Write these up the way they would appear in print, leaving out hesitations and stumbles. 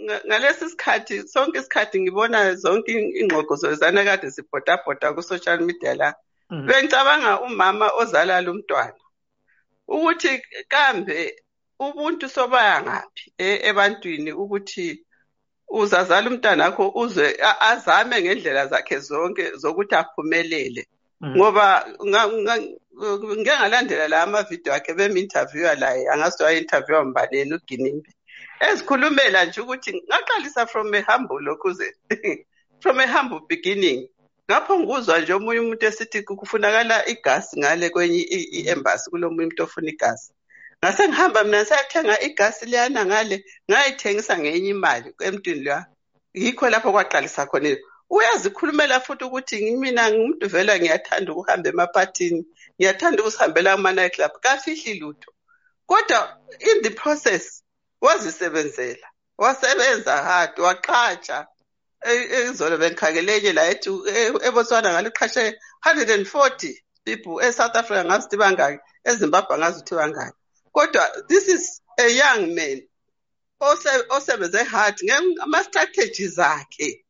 ngalesi sikhathi sonke isikhathi ngibona zonke ingxoxo zozana kade zibhodabhoda ku social media la bengicabanga umama ozala lo mntwana ukuthi kambe ubuntu sobaya ngaphi ebantwini ukuthi uzazala umntwana wakho uzwe azame ngendlela zakhe zonke zokuthi aphumelele ngoba ngeke ngalandela la ama video akhe bemi-interviewer laye angazi waye-interviewer Mbaleni uGinimbi ezikhulumela nje ukuthi ngaqalisa from a humble kuze from a humble beginning ngapho nguzwa nje omunye umuntu esithi kufunakala igasi ngale kwenye i-embassy kulomunye umuntu ofuna igasi ngase ngihamba mina sayathenga igasi liyana ngale ngayithengisa ngenye imali emntwini la yikho lapho kwaqalisa khona uyazikhulumela futhi ukuthi mina ngumuntu vela ngiyathanda ukuhamba emaphathini ngiyathanda ukusihambela kuma night club kafihli lutho kodwa in the process wazisebenzela wasebenza hard waqhatsha izolo bengikhakeleke la ethi eBotswana ngaliqhashe 140 people eSouth Africa ngazithi bangaki eZimbabwe ngazithi bangaki kodwa this is a young man osebenze hard ngama strategies zakhe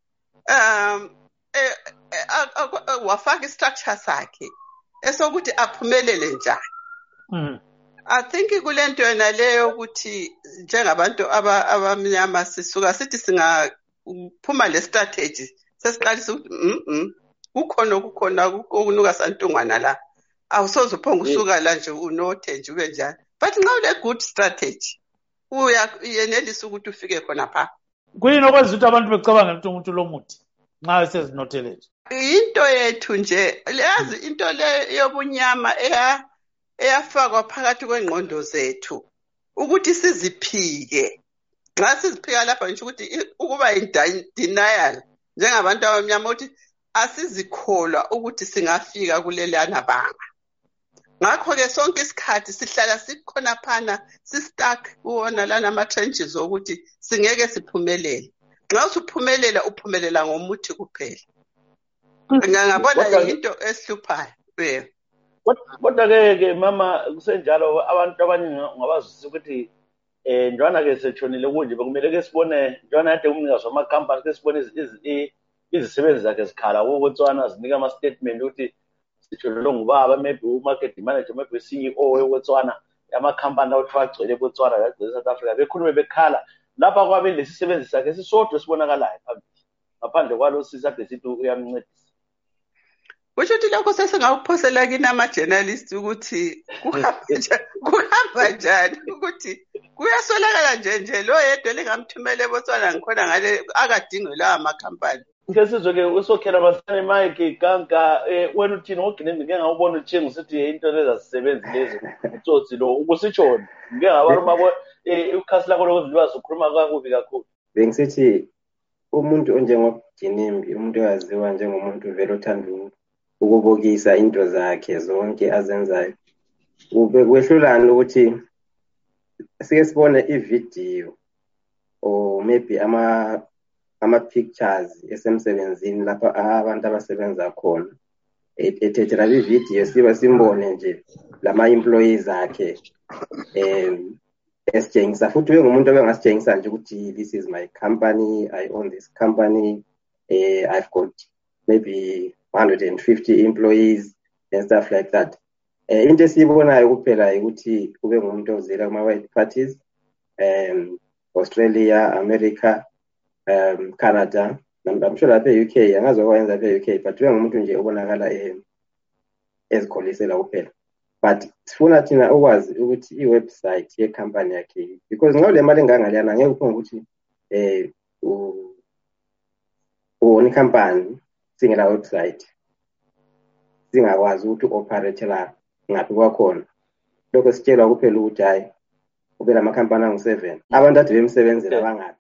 wafaka istructure sakhe esokuthi aphumelele njani I think kulento yona leyo ukuthi njengabantu abamnyama sisuka sithi singaphuma le strategy sesiqalisa ukuthi kukhona okunuka santungwana la awusoze uphonga usuka la nje unothe nje ube njani but nxa ule good strategy uyenelisa ukuthi ufike khona pha kuyini okwenza ukuthi abantu becabanga ukuthi umuntu lo muthi nxa sezinothelele into yethu nje leyazi into le yobunyama eyafakwa phakathi kwengqondo zethu ukuthi siziphike nxa siziphika lapha nje ukuthi ukuba denial njengabantu abamnyama ukuthi asizikholwa ukuthi singafika kulelana banga ngakho ke sonke isikhathi sihlala sikhona phana sistuck kuona lana ama trenches ukuthi singeke siphumelele nxa usuphumelela uphumelela ngomuthi kuphela ngiyabona into esihluphayo kodwa ke mama kusenjalo abantu abaningi ngabazisa ukuthi njwana ke setshonile kunje bekumele ke sibone njwana yade umnikazi wama company ke sibone izisebenzi zakhe zikhala kuBotswana zinika ama statement ukuthi sitshonele ngubaba maybe u-market manager maybe CEO weBotswana ama company awuthi agcwele eBotswana agcwele eSouth Africa bekhulume bekhala lapha kwabe lesisebenzi sakhe sisodwa sibonakalayo phambili ngaphandle kwalo sisade sithi uyamncedisa kusho ukuthi lokho sesingawuphosela kini ama-journalist ukuthi kuhamba njani ukuthi kuyasolakala nje lo yedwa lingamthumela eBotswana ngikhona ngale akadingwe lawa amakhampani ngesizwe ke usokhela masane Mike Ganka wena uthini ngoGinimbi ngeke ngawubona utshenga usithi into lezazisebenzi lezi utsotsi lo ukusitshona ngeke ngabona mabo ukhasi lakho lokuzilwazi ukhuluma kakubi kakhulu bengisithi umuntu onjengoGinimbi umuntu oyaziwa njengomuntu vele othanda ukubukisa into zakhe zonke azenzayo kwehlulana ukuthi sike sibone ivideo or maybe ama pictures esemsebenzini lapha abantu abasebenza khona ethethelwa ivideo siba simbone nje lama employees akhe esitshengisa futhi uyengumuntu obengasitshengisa nje ukuthi this is my company, I own this company, I've got maybe 150 employees and stuff like that. Into esibonayo kuphela ukuthi kube ngumuntu ozela kuma white parties, Australia, America, Canada, I'm sure lapha UK angazi okwenza lapha UK but uyengumuntu nje obonakala ezikholisela kuphela. But sifuna thina ukwazi ukuthi iwebsite yecompany yakhe because ngale mali engangaliyana ngeke uphonge ukuthi uone company singela website singakwazi ukuthi operate la ngaphi kwakhona lokho sitshelwa kuphela ukuthi hayi ubela amakhampani angu7 abantu ade bemsebenzela bangaphi